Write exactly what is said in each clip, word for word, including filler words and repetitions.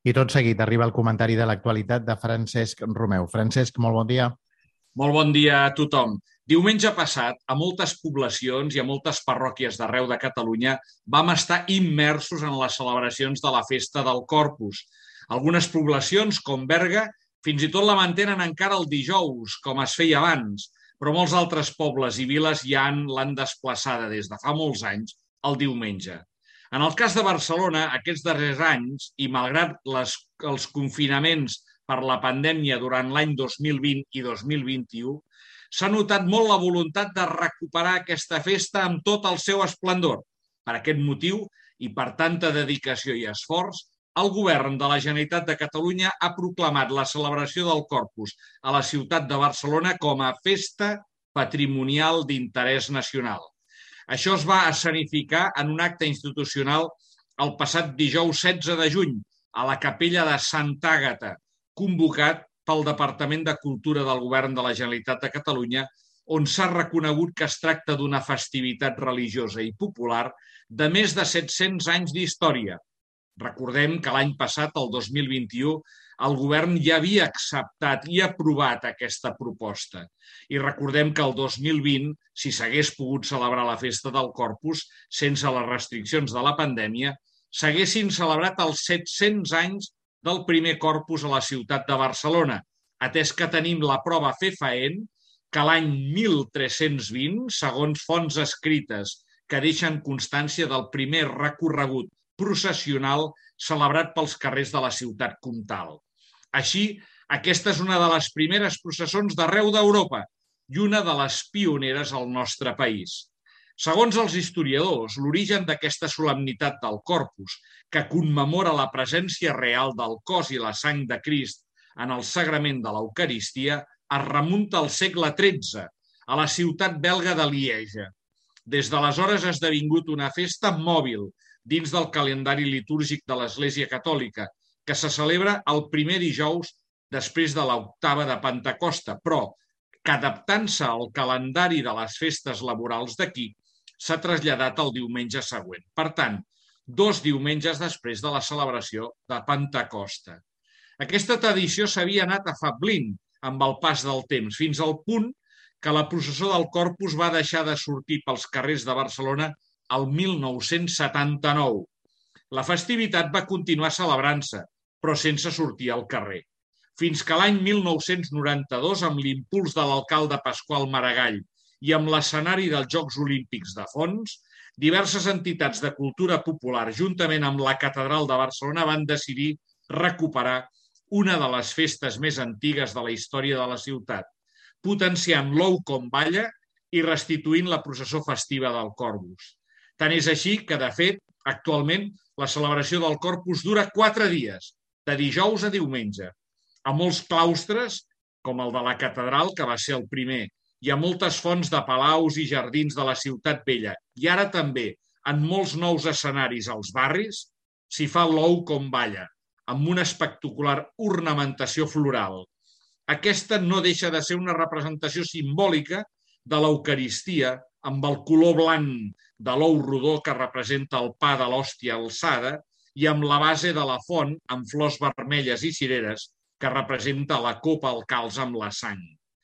I tot seguit arriba el comentari de l'actualitat de Francesc Romeu. Francesc, molt bon dia. Molt bon dia a tothom. Diumenge passat, a moltes poblacions i a moltes parròquies d'arreu de Catalunya vam estar immersos en les celebracions de la festa del Corpus. Algunes poblacions, com Berga, fins i tot la mantenen encara el dijous, com es feia abans, però molts altres pobles i viles ja l'han desplaçada des de fa molts anys el diumenge. En el cas de Barcelona, aquests darrers anys, i malgrat les, els confinaments per la pandèmia durant l'any dos mil vint i dos mil vint-i-u, s'ha notat molt la voluntat de recuperar aquesta festa amb tot el seu esplendor. Per aquest motiu, i per tanta dedicació i esforç, el govern de la Generalitat de Catalunya ha proclamat la celebració del Corpus a la ciutat de Barcelona com a festa patrimonial d'interès nacional. Això es va escenificar en un acte institucional el passat dijous setze de juny a la capella de Santa Àgata, convocat pel Departament de Cultura del Govern de la Generalitat de Catalunya, on s'ha reconegut que es tracta d'una festivitat religiosa i popular de més de set-cents anys d'història. Recordem que l'any passat, el dos mil vint-i-u, el govern ja havia acceptat i aprovat aquesta proposta. I recordem que el dos mil vint, si s'hagués pogut celebrar la festa del Corpus sense les restriccions de la pandèmia, s'haguessin celebrat els set-cents anys del primer Corpus a la ciutat de Barcelona, atès que tenim la prova fefaent que l'any mil tres-cents vint, segons fonts escrites que deixen constància del primer recorregut processional celebrat pels carrers de la ciutat comtal. Així, aquesta és una de les primeres processons d'arreu d'Europa i una de les pioneres al nostre país. Segons els historiadors, l'origen d'aquesta solemnitat del Corpus, que commemora la presència real del cos i la sang de Crist en el sagrament de l'Eucaristia, es remunta al segle tretze, a la ciutat belga de Lieja. Des d'aleshores ha esdevingut una festa mòbil dins del calendari litúrgic de l'Església Catòlica, que se celebra el primer dijous després de l'octava de Pentecosta, però que adaptant-se al calendari de les festes laborals d'aquí, s'ha traslladat al diumenge següent. Per tant, dos diumenges després de la celebració de Pentecosta. Aquesta tradició s'havia anat afablint amb el pas del temps, fins al punt que la processó del Corpus va deixar de sortir pels carrers de Barcelona el mil nou-cents setanta-nou. La festivitat va continuar celebrant-se, però sense sortir al carrer. Fins que l'any mil nou-cents noranta-dos, amb l'impuls de l'alcalde Pasqual Maragall i amb l'escenari dels Jocs Olímpics de fons, diverses entitats de cultura popular, juntament amb la Catedral de Barcelona, van decidir recuperar una de les festes més antigues de la història de la ciutat, potenciant l'ou com balla i restituint la processó festiva del Corpus. Tant és així que, de fet, actualment la celebració del Corpus dura quatre dies, de dijous a diumenge. A molts claustres, com el de la Catedral, que va ser el primer, i a moltes fonts de palaus i jardins de la ciutat vella, i ara també en molts nous escenaris als barris, s'hi fa l'ou com balla, amb una espectacular ornamentació floral. Aquesta no deixa de ser una representació simbòlica de l'Eucaristia, amb el color blanc de l'ou rodó que representa el pa de l'hòstia alçada i amb la base de la font amb flors vermelles i cireres que representa la copa al calç amb la sang.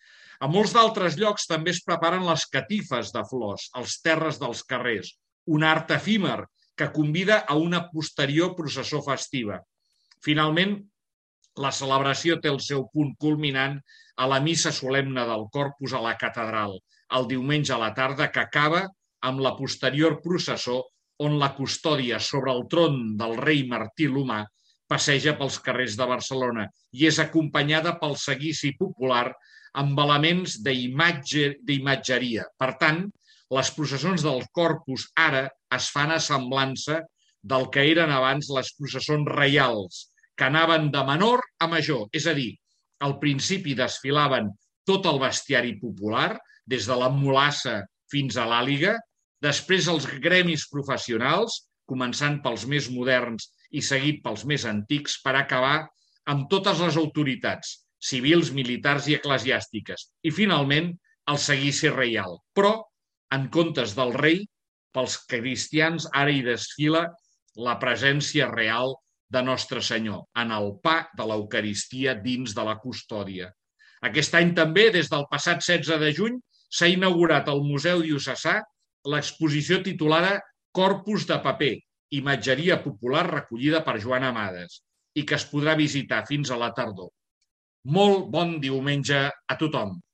A molts d'altres llocs també es preparen les catifes de flors, als terres dels carrers, un art efímer que convida a una posterior processó festiva. Finalment, la celebració té el seu punt culminant a la missa solemne del Corpus a la Catedral, el diumenge a la tarda, que acaba amb la posterior processó on la custòdia sobre el tron del rei Martí l'Humà passeja pels carrers de Barcelona i és acompanyada pel seguici popular amb elements d'imatgeria. Per tant, les processons del Corpus ara es fan a semblança del que eren abans les processons reials, que anaven de menor a major, és a dir, al principi desfilaven tot el bestiari popular, des de la mulassa fins a l'àliga, després els gremis professionals, començant pels més moderns i seguit pels més antics, per acabar amb totes les autoritats, civils, militars i eclesiàstiques, i finalment el seguici reial. Però, en comptes del rei, pels cristians ara hi desfila la presència real de Nostre Senyor, en el pa de l'Eucaristia dins de la custòdia. Aquest any també, des del passat setze de juny, s'ha inaugurat al Museu Diocesà l'exposició titulada Corpus de paper, imatgeria popular recollida per Joan Amades, i que es podrà visitar fins a la tardor. Molt bon diumenge a tothom!